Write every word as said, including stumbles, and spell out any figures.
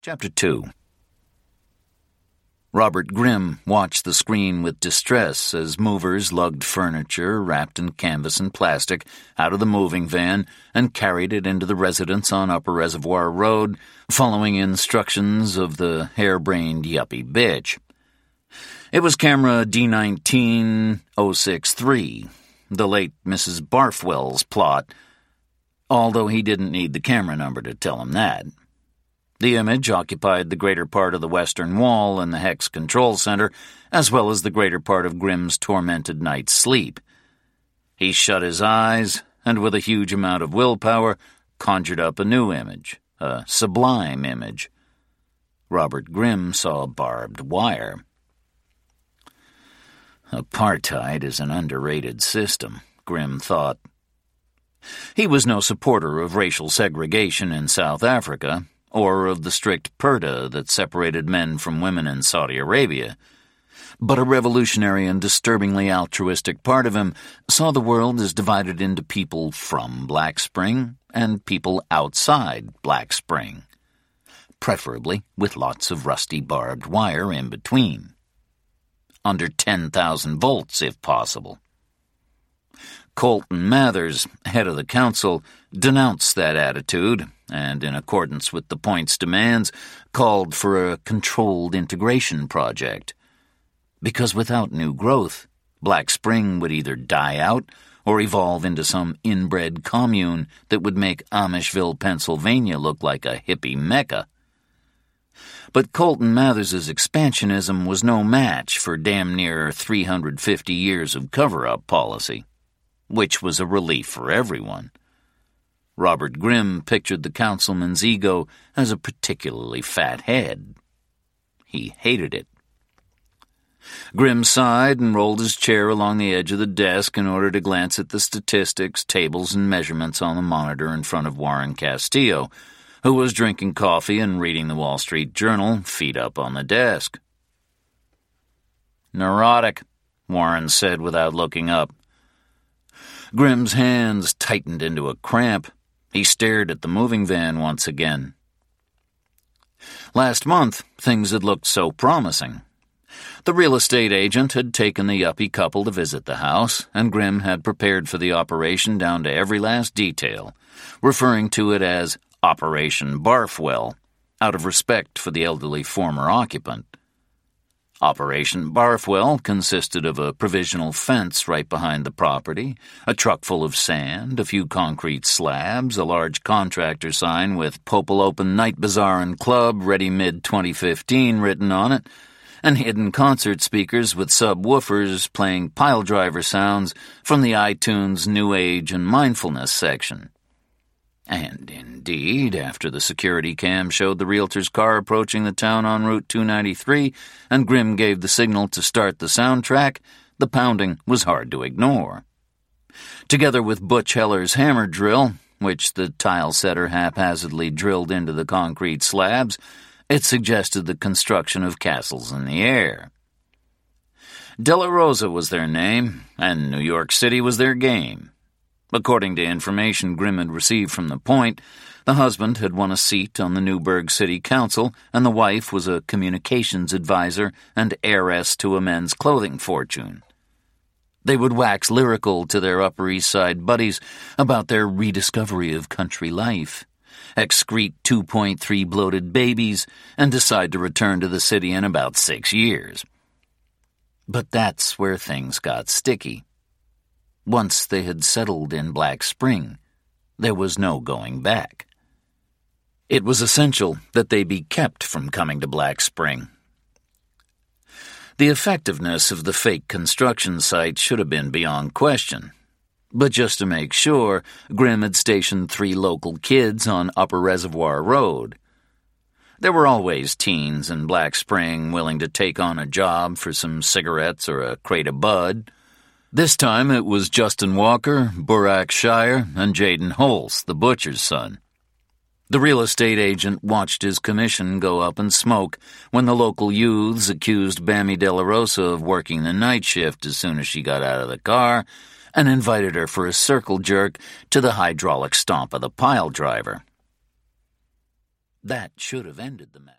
Chapter two. Robert Grimm watched the screen with distress as movers lugged furniture wrapped in canvas and plastic out of the moving van and carried it into the residence on Upper Reservoir Road, following instructions of the harebrained yuppie bitch. It was camera D nineteen oh six three, the late Missus Barfwell's plot, although he didn't need the camera number to tell him that. The image occupied the greater part of the western wall and the Hex Control Center, as well as the greater part of Grimm's tormented night's sleep. He shut his eyes, and with a huge amount of willpower, conjured up a new image, a sublime image. Robert Grimm saw barbed wire. Apartheid is an underrated system, Grimm thought. He was no supporter of racial segregation in South Africa, or of the strict purdah that separated men from women in Saudi Arabia. But a revolutionary and disturbingly altruistic part of him saw the world as divided into people from Black Spring and people outside Black Spring, preferably with lots of rusty barbed wire in between. Under ten thousand volts, if possible. Colton Mathers, head of the council, denounced that attitude and, in accordance with the Point's demands, called for a controlled integration project. Because without new growth, Black Spring would either die out or evolve into some inbred commune that would make Amishville, Pennsylvania look like a hippie mecca. But Colton Mathers's expansionism was no match for damn near three hundred fifty years of cover-up policy, which was a relief for everyone. Robert Grimm pictured the councilman's ego as a particularly fat head. He hated it. Grimm sighed and rolled his chair along the edge of the desk in order to glance at the statistics, tables, and measurements on the monitor in front of Warren Castillo, who was drinking coffee and reading the Wall Street Journal, feet up on the desk. "Neurotic," Warren said without looking up. Grimm's hands tightened into a cramp. He stared at the moving van once again. Last month, things had looked so promising. The real estate agent had taken the yuppie couple to visit the house, and Grimm had prepared for the operation down to every last detail, referring to it as Operation Barfwell, out of respect for the elderly former occupant. Operation Barfwell consisted of a provisional fence right behind the property, a truck full of sand, a few concrete slabs, a large contractor sign with Popal Open Night Bazaar and Club ready mid twenty fifteen written on it, and hidden concert speakers with subwoofers playing piledriver sounds from the iTunes New Age and Mindfulness section. And indeed, after the security cam showed the realtor's car approaching the town on Route two ninety-three and Grimm gave the signal to start the soundtrack, the pounding was hard to ignore. Together with Butch Heller's hammer drill, which the tile setter haphazardly drilled into the concrete slabs, it suggested the construction of castles in the air. De La Rosa was their name, and New York City was their game. According to information Grimm had received from the Point, the husband had won a seat on the Newburgh City Council, and the wife was a communications advisor and heiress to a men's clothing fortune. They would wax lyrical to their Upper East Side buddies about their rediscovery of country life, excrete two point three bloated babies, and decide to return to the city in about six years. But that's where things got sticky. Once they had settled in Black Spring, there was no going back. It was essential that they be kept from coming to Black Spring. The effectiveness of the fake construction site should have been beyond question. But just to make sure, Grimm had stationed three local kids on Upper Reservoir Road. There were always teens in Black Spring willing to take on a job for some cigarettes or a crate of bud. This time it was Justin Walker, Burak Shire, and Jaden Holtz, the butcher's son. The real estate agent watched his commission go up in smoke when the local youths accused Bammy De La Rosa of working the night shift as soon as she got out of the car and invited her for a circle jerk to the hydraulic stomp of the pile driver. That should have ended the matter.